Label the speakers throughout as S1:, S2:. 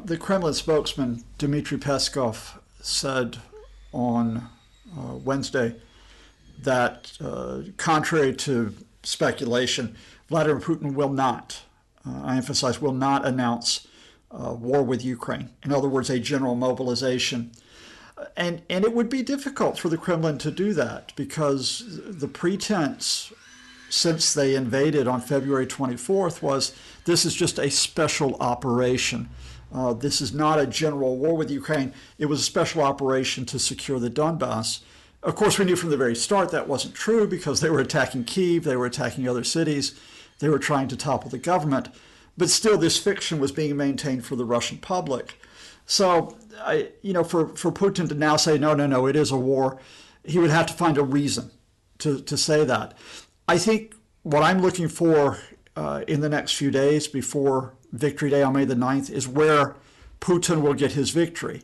S1: the Kremlin spokesman Dmitry Peskov said on Wednesday that, contrary to speculation, Vladimir Putin will not, I emphasize, will not announce war with Ukraine. In other words, a general mobilization. And it would be difficult for the Kremlin to do that because the pretense since they invaded on February 24th was this is just a special operation. This is not a general war with Ukraine. It was a special operation to secure the Donbass. Of course, we knew from the very start that wasn't true because they were attacking Kyiv, they were attacking other cities, they were trying to topple the government. But still, this fiction was being maintained for the Russian public. So, for Putin to now say, no, it is a war, he would have to find a reason to say that. I think what I'm looking for in the next few days before Victory Day on May the 9th is where Putin will get his victory.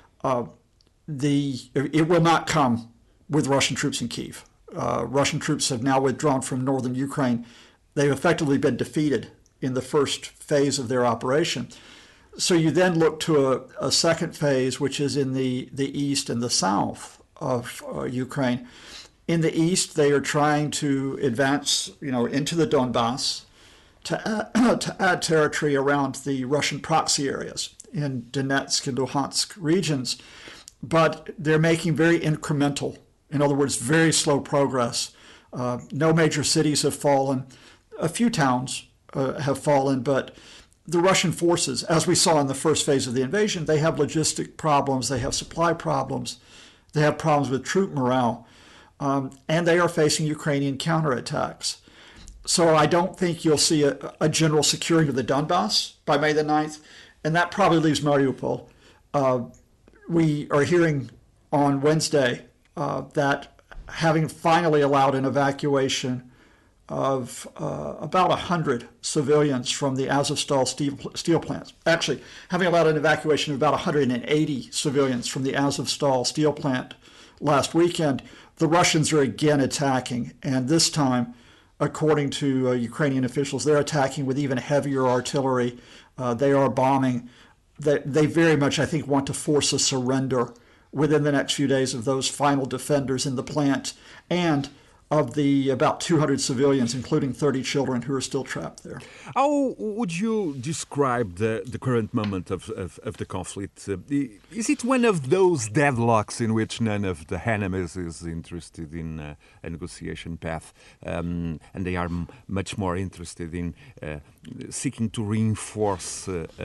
S1: It will not come with Russian troops in Kyiv. Russian troops have now withdrawn from northern Ukraine. They've effectively been defeated in the first phase of their operation. So you then look to a second phase, which is in the east and the south of Ukraine. In the east, they are trying to advance, into the Donbass to add territory around the Russian proxy areas in Donetsk and Luhansk regions. But they're making very incremental, in other words, very slow progress. No major cities have fallen. A few towns have fallen, but the Russian forces, as we saw in the first phase of the invasion, they have logistic problems, they have supply problems, they have problems with troop morale. And they are facing Ukrainian counterattacks. So I don't think you'll see a general securing of the Donbass by May the 9th, and that probably leaves Mariupol. We are hearing on Wednesday that having finally allowed an evacuation of about 100 civilians from the Azovstal steel plants. Actually, having allowed an evacuation of about 180 civilians from the Azovstal steel plant last weekend, the Russians are again attacking, and this time, according to Ukrainian officials, they're attacking with even heavier artillery. They are bombing. They very much, I think, want to force a surrender within the next few days of those final defenders in the plant and of the about 200 civilians, including 30 children who are still trapped there.
S2: How would you describe the current moment of the conflict? Is it one of those deadlocks in which none of the enemies is interested in a negotiation path, and they are much more interested in seeking to reinforce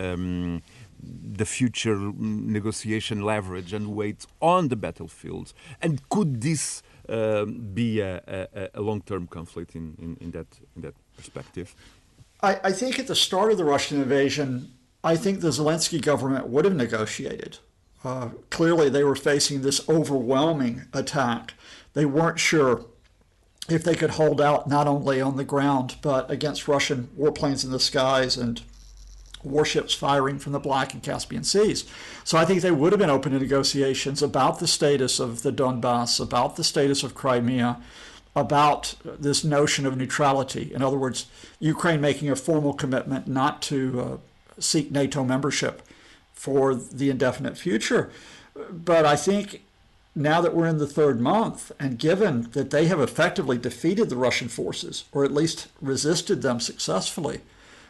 S2: the future negotiation leverage and weight on the battlefields? And could this be a long-term conflict in that perspective?
S1: I think at the start of the Russian invasion, I think the Zelensky government would have negotiated. Clearly, they were facing this overwhelming attack. They weren't sure if they could hold out not only on the ground, but against Russian warplanes in the skies and warships firing from the Black and Caspian Seas. So I think they would have been open to negotiations about the status of the Donbass, about the status of Crimea, about this notion of neutrality. In other words, Ukraine making a formal commitment not to seek NATO membership for the indefinite future. But I think now that we're in the third month, and given that they have effectively defeated the Russian forces, or at least resisted them successfully,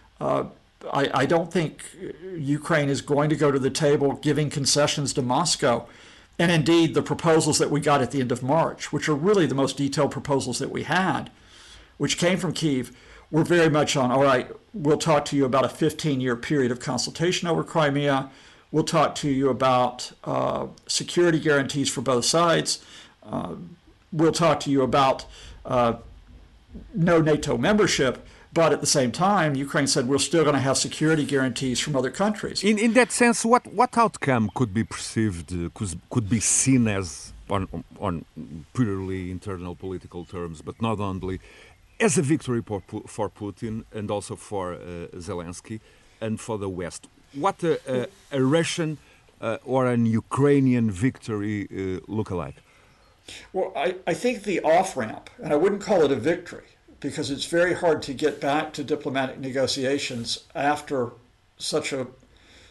S1: I don't think Ukraine is going to go to the table giving concessions to Moscow. And indeed, the proposals that we got at the end of March, which are really the most detailed proposals that we had, which came from Kyiv, were very much on, all right, we'll talk to you about a 15-year period of consultation over Crimea. We'll talk to you about security guarantees for both sides. We'll talk to you about no NATO membership. But at the same time, Ukraine said we're still going to have security guarantees from other countries.
S2: In that sense, what outcome could be perceived, could be seen as, on purely internal political terms, but not only, as a victory for Putin and also for Zelensky and for the West? What a Russian or an Ukrainian victory look like?
S1: Well, I think the off-ramp, and I wouldn't call it a victory, because it's very hard to get back to diplomatic negotiations after such a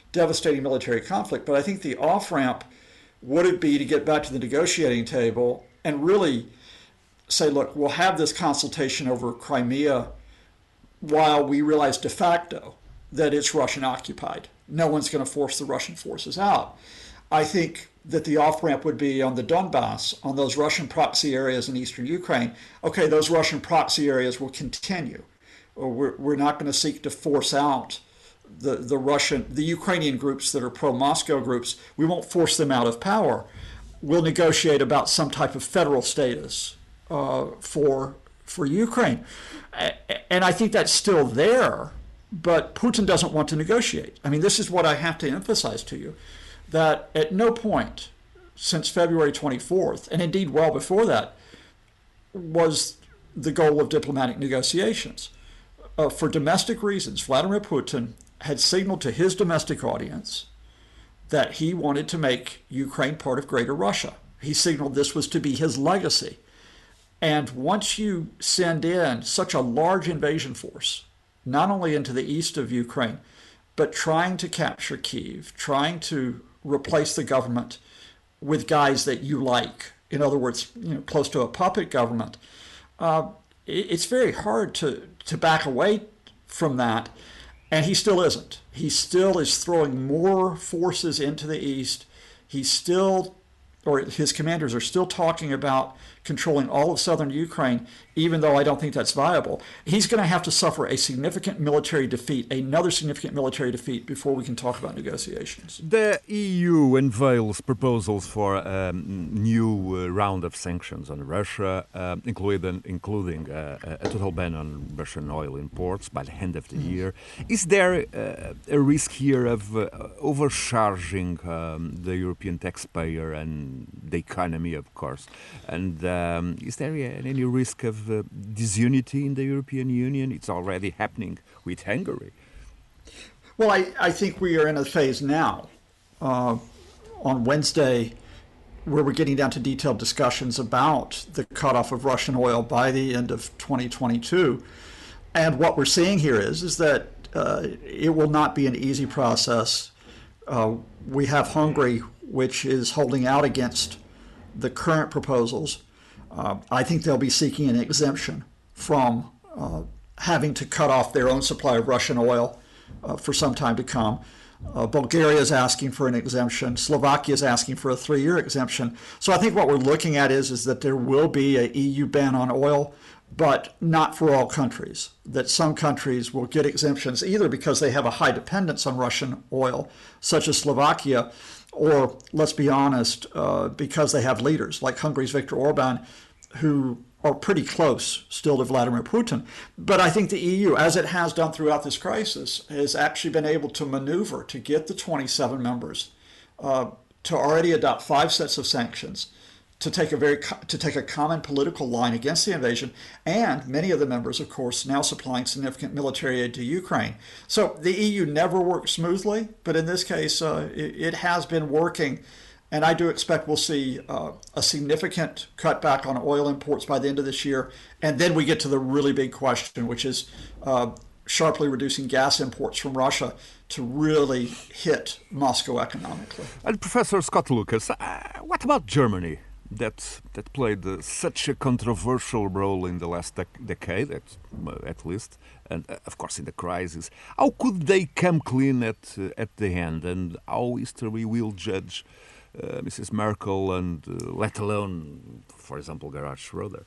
S1: devastating military conflict. But I think the off-ramp would it be to get back to the negotiating table and really say, look, we'll have this consultation over Crimea while we realize de facto that it's Russian occupied. No one's going to force the Russian forces out. I think that the off-ramp would be on the Donbass, on those Russian proxy areas in eastern Ukraine. Okay, those Russian proxy areas will continue. We're not going to seek to force out the Ukrainian groups that are pro-Moscow groups. We won't force them out of power. We'll negotiate about some type of federal status for Ukraine. And I think that's still there, but Putin doesn't want to negotiate. I mean, this is what I have to emphasize to you, that at no point since February 24th, and indeed well before that, was the goal of diplomatic negotiations. For domestic reasons, Vladimir Putin had signaled to his domestic audience that he wanted to make Ukraine part of Greater Russia. He signaled this was to be his legacy. And once you send in such a large invasion force, not only into the east of Ukraine, but trying to capture Kyiv, trying to replace the government with guys that you like, in other words, close to a puppet government, it's very hard to back away from that. And he still isn't. He still is throwing more forces into the east. His commanders are still talking about controlling all of southern Ukraine, even though I don't think that's viable. He's going to have to suffer a significant military defeat, another significant military defeat, before we can talk about negotiations.
S2: The EU unveils proposals for a new round of sanctions on Russia, including a total ban on Russian oil imports by the end of the year. Is there a risk here of overcharging the European taxpayer and the economy, of course? And is there any risk of disunity in the European Union? It's already happening with Hungary.
S1: Well, I think we are in a phase now, on Wednesday, where we're getting down to detailed discussions about the cutoff of Russian oil by the end of 2022. And what we're seeing here is that it will not be an easy process. We have Hungary, which is holding out against the current proposals. I think they'll be seeking an exemption from having to cut off their own supply of Russian oil for some time to come. Bulgaria is asking for an exemption. Slovakia is asking for a 3-year exemption. So I think what we're looking at is that there will be an EU ban on oil, but not for all countries. That some countries will get exemptions either because they have a high dependence on Russian oil, such as Slovakia, or, let's be honest, because they have leaders like Hungary's Viktor Orban, who are pretty close still to Vladimir Putin. But I think the EU, as it has done throughout this crisis, has actually been able to maneuver to get the 27 members to already adopt 5 sets of sanctions, to take a common political line against the invasion, and many of the members, of course, now supplying significant military aid to Ukraine. So the EU never works smoothly, but in this case, it has been working, and I do expect we'll see a significant cutback on oil imports by the end of this year, and then we get to the really big question, which is sharply reducing gas imports from Russia to really hit Moscow economically.
S2: And Professor Scott Lucas, what about Germany? That played such a controversial role in the last decade, at least, and of course in the crisis. How could they come clean at the end, and how history will judge Mrs. Merkel and let alone, for example, Gerhard Schroeder?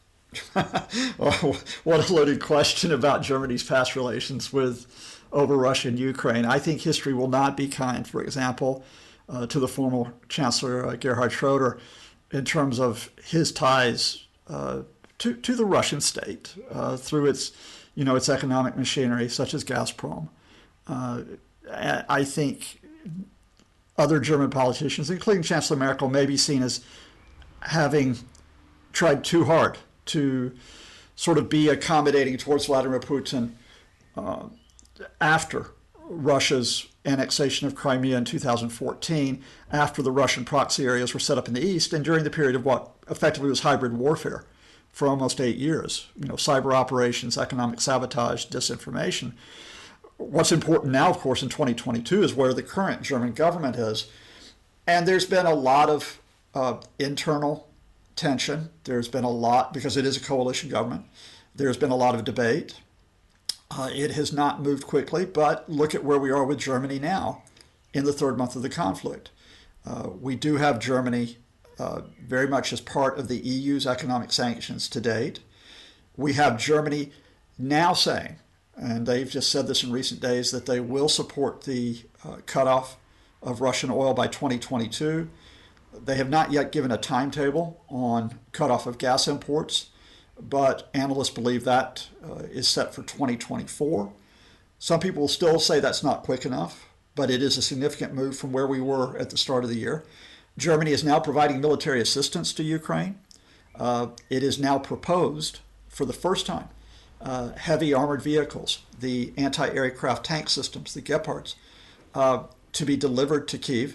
S1: Oh, what a loaded question about Germany's past relations over Russia and Ukraine. I think history will not be kind, for example, to the former Chancellor Gerhard Schroeder, in terms of his ties to the Russian state through its economic machinery, such as Gazprom. I think other German politicians, including Chancellor Merkel, may be seen as having tried too hard to sort of be accommodating towards Vladimir Putin after Russia's annexation of Crimea in 2014, after the Russian proxy areas were set up in the east, and during the period of what effectively was hybrid warfare for almost 8 years, cyber operations, economic sabotage, disinformation. What's important now, of course, in 2022 is where the current German government is. And there's been a lot of internal tension. There's been a lot, because it is a coalition government, there's been a lot of debate. It has not moved quickly, but look at where we are with Germany now in the third month of the conflict. We do have Germany very much as part of the EU's economic sanctions to date. We have Germany now saying, and they've just said this in recent days, that they will support the cutoff of Russian oil by 2022. They have not yet given a timetable on cutoff of gas imports, but analysts believe that is set for 2024. Some people will still say that's not quick enough, but it is a significant move from where we were at the start of the year. Germany is now providing military assistance to Ukraine. It is now proposed for the first time heavy armored vehicles, the anti-aircraft tank systems, the Gepards, to be delivered to Kyiv.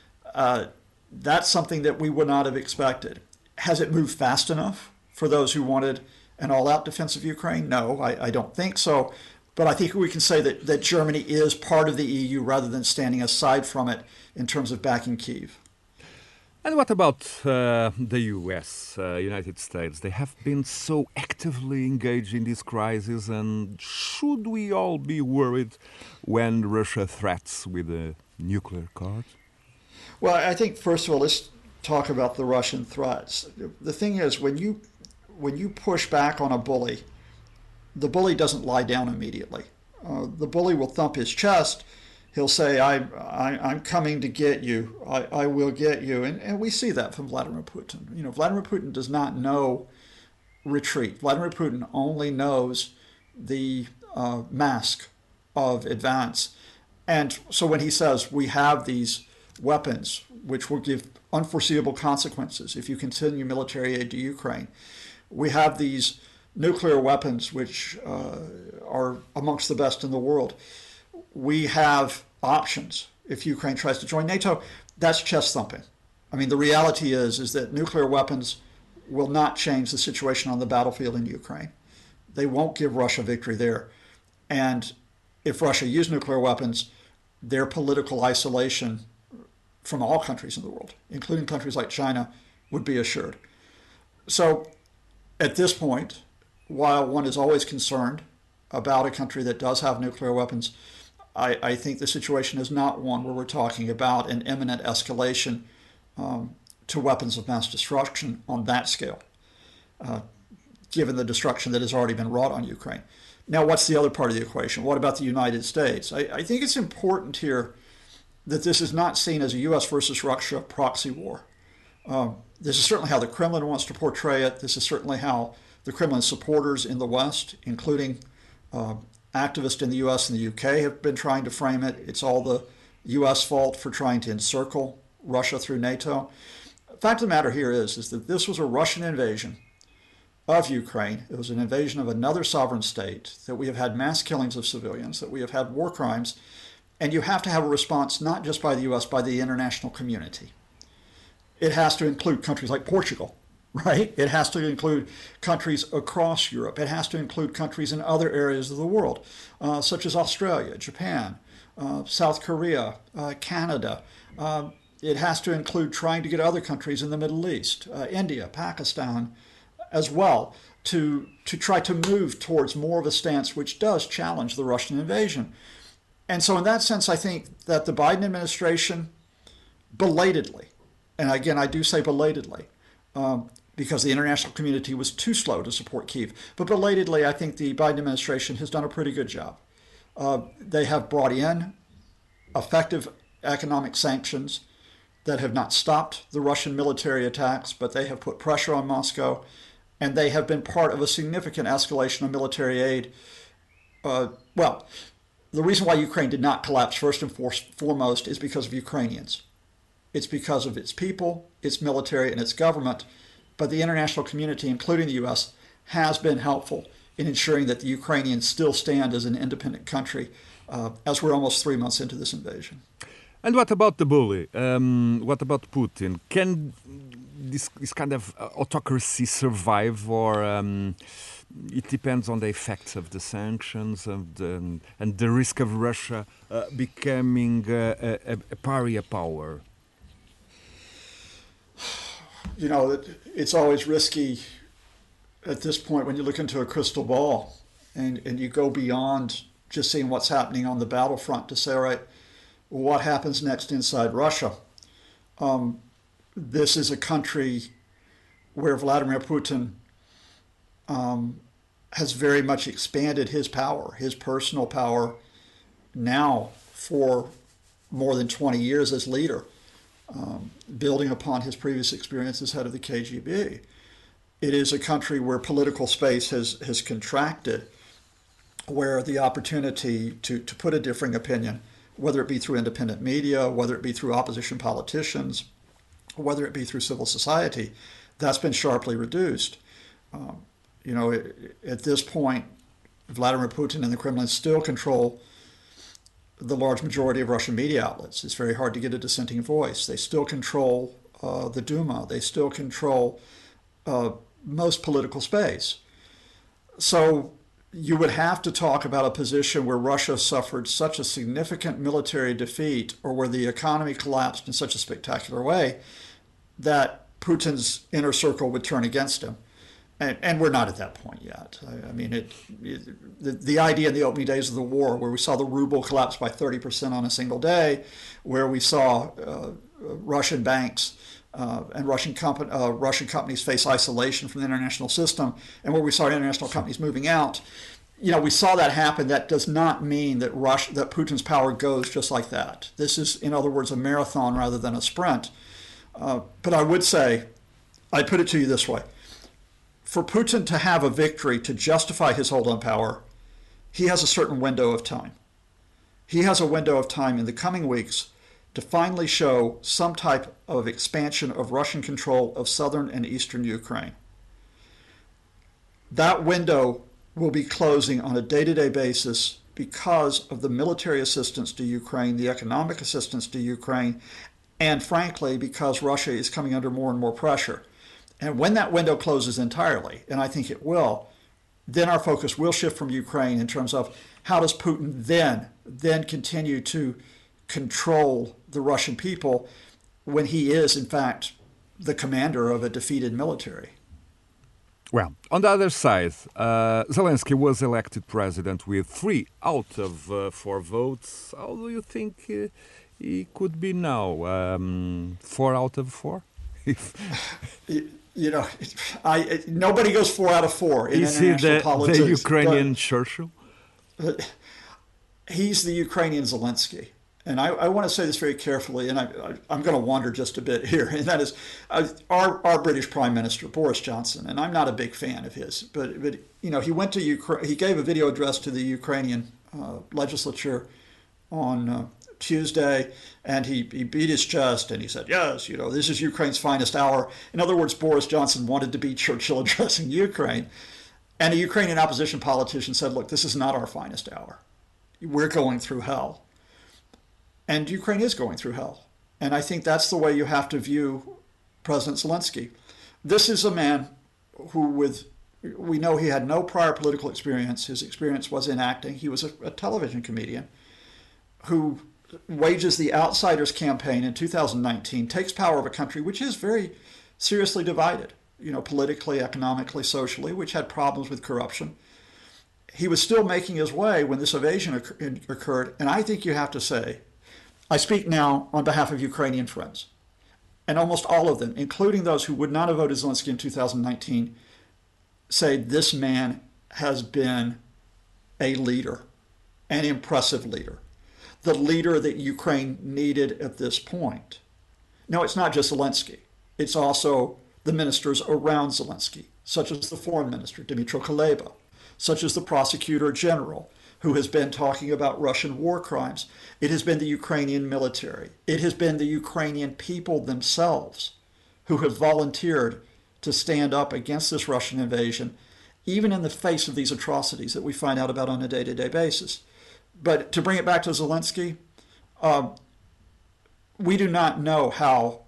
S1: That's something that we would not have expected. Has it moved fast enough for those who wanted an all-out defense of Ukraine? No, I don't think so. But I think we can say that Germany is part of the EU rather than standing aside from it in terms of backing Kyiv.
S2: And what about the US, United States? They have been so actively engaged in this crisis, and should we all be worried when Russia threats with a nuclear card?
S1: Well, I think, first of all, let's talk about the Russian threats. The thing is, when you push back on a bully, the bully doesn't lie down immediately. The bully will thump his chest. He'll say, I'm coming to get you. I will get you. And we see that from Vladimir Putin. You know, Vladimir Putin does not know retreat. Vladimir Putin only knows the mask of advance. And so when he says we have these weapons which will give unforeseeable consequences if you continue military aid to Ukraine, we have these nuclear weapons which are amongst the best in the world, we have options if Ukraine tries to join NATO, that's chest thumping. I mean, the reality is that nuclear weapons will not change the situation on the battlefield in Ukraine. They won't give Russia victory there. And if Russia used nuclear weapons, their political isolation from all countries in the world, including countries like China, would be assured. So at this point, while one is always concerned about a country that does have nuclear weapons, I think the situation is not one where we're talking about an imminent escalation to weapons of mass destruction on that scale, given the destruction that has already been wrought on Ukraine. Now, what's the other part of the equation? What about the United States? I think it's important here that this is not seen as a U.S. versus Russia proxy war. This is certainly how the Kremlin wants to portray it. This is certainly how the Kremlin supporters in the West, including activists in the U.S. and the U.K., have been trying to frame it. It's all the U.S. fault for trying to encircle Russia through NATO. The fact of the matter here is that this was a Russian invasion of Ukraine. It was an invasion of another sovereign state, that we have had mass killings of civilians, that we have had war crimes, and you have to have a response not just by the U.S., by the international community. It has to include countries like Portugal, right? It has to include countries across Europe. It has to include countries in other areas of the world, such as Australia, Japan, South Korea, Canada. It has to include trying to get other countries in the Middle East, India, Pakistan, as well, to try to move towards more of a stance which does challenge the Russian invasion. And so in that sense, I think that the Biden administration belatedly, and again, I do say belatedly, because the international community was too slow to support Kyiv. But belatedly, I think the Biden administration has done a pretty good job. They have brought in effective economic sanctions that have not stopped the Russian military attacks, but they have put pressure on Moscow, and they have been part of a significant escalation of military aid. Well, the reason why Ukraine did not collapse first and foremost is because of Ukrainians. It's because of its people, its military, and its government. But the international community, including the U.S., has been helpful in ensuring that the Ukrainians still stand as an independent country as we're almost 3 months into this invasion.
S2: And what about the bully? What about Putin? Can this kind of autocracy survive, or it depends on the effects of the sanctions and the risk of Russia becoming a pariah power?
S1: You know, it's always risky at this point when you look into a crystal ball and you go beyond just seeing what's happening on the battlefront to say, all right, well, what happens next inside Russia? This is a country where Vladimir Putin has very much expanded his power, his personal power, now for more than 20 years as leader, building upon his previous experience as head of the KGB. It is a country where political space has contracted, where the opportunity to put a differing opinion, whether it be through independent media, whether it be through opposition politicians, whether it be through civil society, that's been sharply reduced. You know, at this point, Vladimir Putin and the Kremlin still control the large majority of Russian media outlets. It's very hard to get a dissenting voice. They still control the Duma. They still control most political space. So you would have to talk about a position where Russia suffered such a significant military defeat, or where the economy collapsed in such a spectacular way that Putin's inner circle would turn against him. And we're not at that point yet. I mean, the idea in the opening days of the war, where we saw the ruble collapse by 30% on a single day, where we saw Russian banks and Russian companies face isolation from the international system, and where we saw international companies moving out, you know, we saw that happen. That does not mean that that Putin's power goes just like that. This is, in other words, a marathon rather than a sprint. But I would say, I'd put it to you this way. For Putin to have a victory to justify his hold on power, he has a certain window of time. He has a window of time in the coming weeks to finally show some type of expansion of Russian control of southern and eastern Ukraine. That window will be closing on a day-to-day basis because of the military assistance to Ukraine, the economic assistance to Ukraine, and frankly, because Russia is coming under more and more pressure. And when that window closes entirely, and I think it will, then our focus will shift from Ukraine in terms of how does Putin then continue to control the Russian people when he is, in fact, the commander of a defeated military.
S2: Well, on the other side, Zelensky was elected president with 3 out of 4 votes. How do you think he could be now? 4 out of 4?
S1: You know, nobody goes 4 out of 4 in international politics.
S2: Is he the Ukrainian Churchill?
S1: He's the Ukrainian Zelensky. And I want to say this very carefully, and I'm going to wander just a bit here, and that is our British Prime Minister, Boris Johnson, and I'm not a big fan of his, but you know, he went to Ukraine, he gave a video address to the Ukrainian legislature on Tuesday, and he beat his chest and he said, yes, you know, this is Ukraine's finest hour. In other words, Boris Johnson wanted to be Churchill addressing Ukraine. And a Ukrainian opposition politician said, look, this is not our finest hour. We're going through hell. And Ukraine is going through hell. And I think that's the way you have to view President Zelensky. This is a man who, we know he had no prior political experience. His experience was in acting. He was a television comedian who wages the Outsiders campaign in 2019, takes power of a country which is very seriously divided, you know, politically, economically, socially, which had problems with corruption. He was still making his way when this invasion occurred. And I think you have to say, I speak now on behalf of Ukrainian friends, and almost all of them, including those who would not have voted Zelensky in 2019, say this man has been a leader, an impressive leader, the leader that Ukraine needed at this point. No, it's not just Zelensky. It's also the ministers around Zelensky, such as the foreign minister, Dmytro Kuleba, such as the prosecutor general, who has been talking about Russian war crimes. It has been the Ukrainian military. It has been the Ukrainian people themselves who have volunteered to stand up against this Russian invasion, even in the face of these atrocities that we find out about on a day-to-day basis. But to bring it back to Zelensky, we do not know how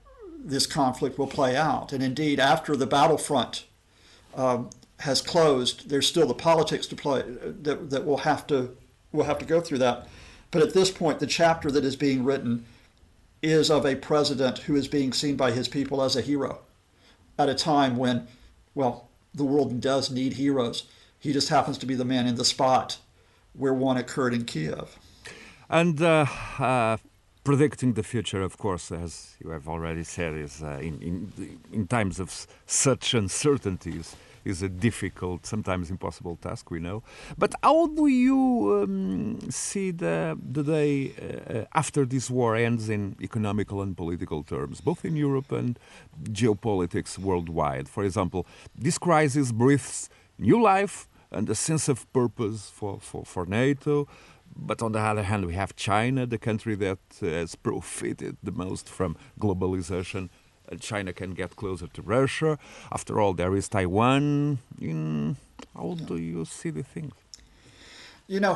S1: this conflict will play out. And indeed, after the battlefront has closed, there's still the politics to play that we'll have to go through that. But at this point, the chapter that is being written is of a president who is being seen by his people as a hero at a time when, well, the world does need heroes. He just happens to be the man in the spot where one occurred in Kiev.
S2: And predicting the future, of course, as you have already said, is in times of such uncertainties, is a difficult, sometimes impossible task, we know. But how do you see the day after this war ends in economical and political terms, both in Europe and geopolitics worldwide? For example, this crisis breathes new life and a sense of purpose for NATO. But on the other hand, we have China, the country that has profited the most from globalization. China can get closer to Russia. After all, there is Taiwan. How do you see the things?
S1: You know,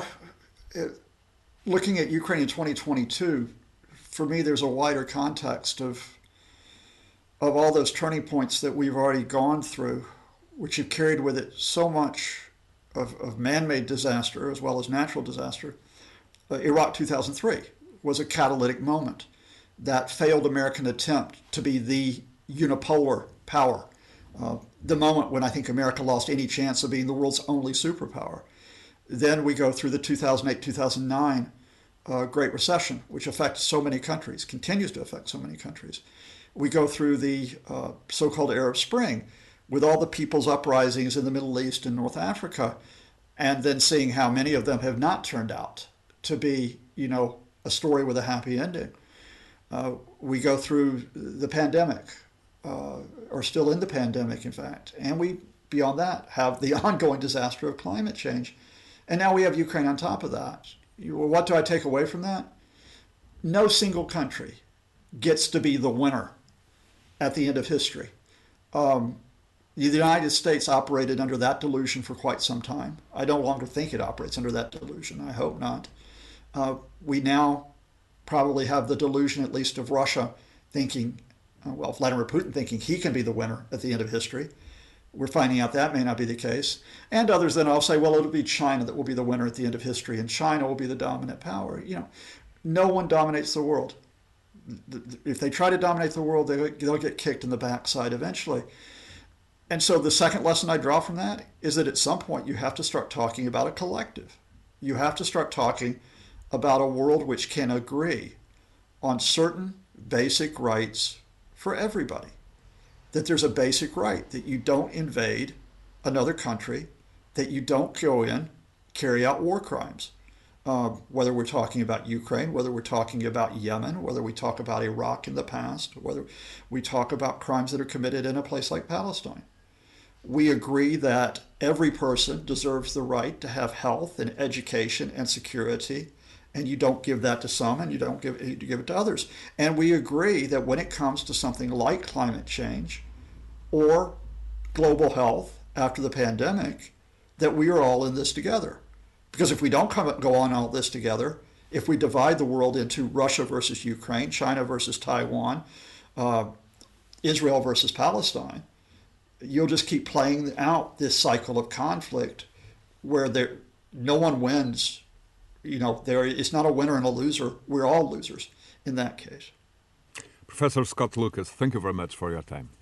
S1: looking at Ukraine in 2022, for me, there's a wider context of all those turning points that we've already gone through, which have carried with it so much of man-made disaster as well as natural disaster. Iraq 2003 was a catalytic moment. That failed American attempt to be the unipolar power. The moment when I think America lost any chance of being the world's only superpower. Then we go through the 2008-2009 Great Recession, which affected so many countries, continues to affect so many countries. We go through the so-called Arab Spring, with all the people's uprisings in the Middle East and North Africa, and then seeing how many of them have not turned out to be, a story with a happy ending. We go through the pandemic, or still in the pandemic, in fact. And we, beyond that, have the ongoing disaster of climate change. And now we have Ukraine on top of that. What do I take away from that? No single country gets to be the winner at the end of history. The United States operated under that delusion for quite some time. I no longer think it operates under that delusion. I hope not. We now probably have the delusion, at least of Russia, thinking, Vladimir Putin thinking he can be the winner at the end of history. We're finding out that may not be the case. And others then I'll say, well, it'll be China that will be the winner at the end of history, and China will be the dominant power. No one dominates the world. If they try to dominate the world, they'll get kicked in the backside eventually. And so the second lesson I draw from that is that at some point you have to start talking about a collective. You have to start talking about a world which can agree on certain basic rights for everybody. That there's a basic right that you don't invade another country, that you don't go in, carry out war crimes. Whether we're talking about Ukraine, whether we're talking about Yemen, whether we talk about Iraq in the past, whether we talk about crimes that are committed in a place like Palestine. We agree that every person deserves the right to have health and education and security, and you don't give that to some and you give it to others. And we agree that when it comes to something like climate change or global health after the pandemic, that we are all in this together. Because if we don't go on all this together, if we divide the world into Russia versus Ukraine, China versus Taiwan, Israel versus Palestine, you'll just keep playing out this cycle of conflict where no one wins. It's not a winner and a loser. We're all losers in that case.
S2: Professor Scott Lucas, thank you very much for your time.